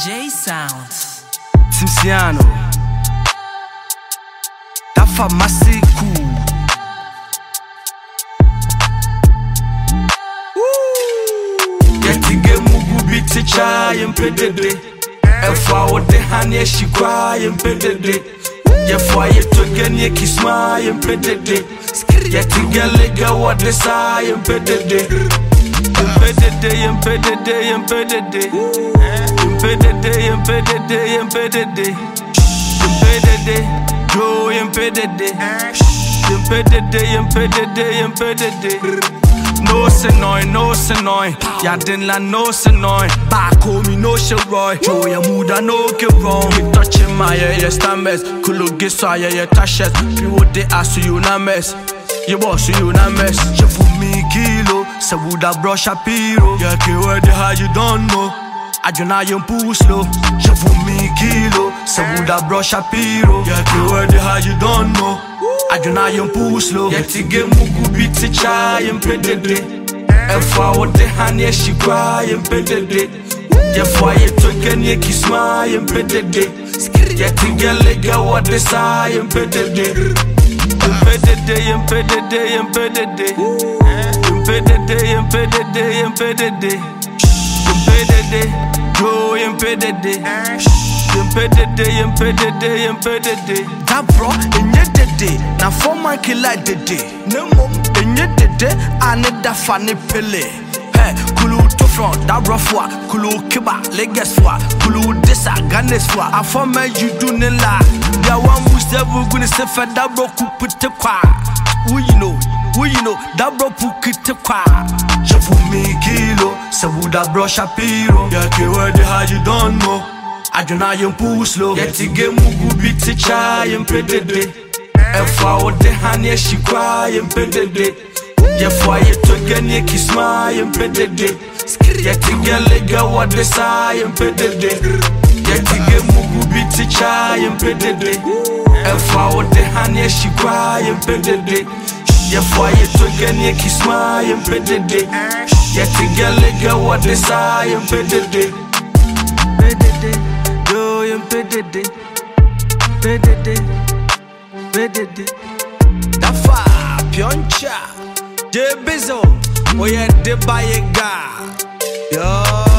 J Sounds. Timsiano. Dafa Masiku. Yetige mugu biti chai mpedede. Efwa wode hanye shikwa mpedede. Yefwa yetogeni kisma mpedede. Yetige lega wode sa mpedede. Mpedede. Mpedede, Joe impedede. No senoy, Yadinla no senoy. Back home, no Roy. Joe ya muda no get wrong. Me touching my stammes. Kulu giswa ya tashes. People they ask you na mess. You boss you na mess. Je for me kilo. Se woulda brush a piro. Yeah, ke where the how you don't know. Ajuna yon push slow. Je for me kilo. Se woulda brush a piro. Yeah, ke where the how you don't know. Ajuna yon push slow. Yetige mugu biti chai mpedede. Efwa wode hanye shikwa mpedede. Yefwa yetogeni kisma mpedede. Yetige lega wode sa mpedede. Mpedede. Joe impedede. That bro, enyedede. Na for man killer dede. Nemo, enyedede. Ane da fani pele. Hey, kulu to front, that bro fwa. Kulu kiba, leges fwa. Kulu disa, ganes fwa. I for me you do nila. Ya one musevu guni sefa that bro kupute kwa. Who you know, that bro pukite kwa. Je for me kilo, se woulda brush a piro. Yeah, ke where the how you don't know. Ajuna yon push slow. Yetige mugu biti chai mpedede. Efwa wode hanye shikwa mpedede. Yefwa yetogeni kisma mpedede. Yetige lega wode sa mpedede. Yetige mugu biti chai mpedede. Efwa wode hanye shikwa mpedede. Yefwa yetogeni kisma mpedede. Yetige lega wode sa mpedede. Joe mpedede. Dafa Pioncha. J Bizo. Oye de bayega. Yo.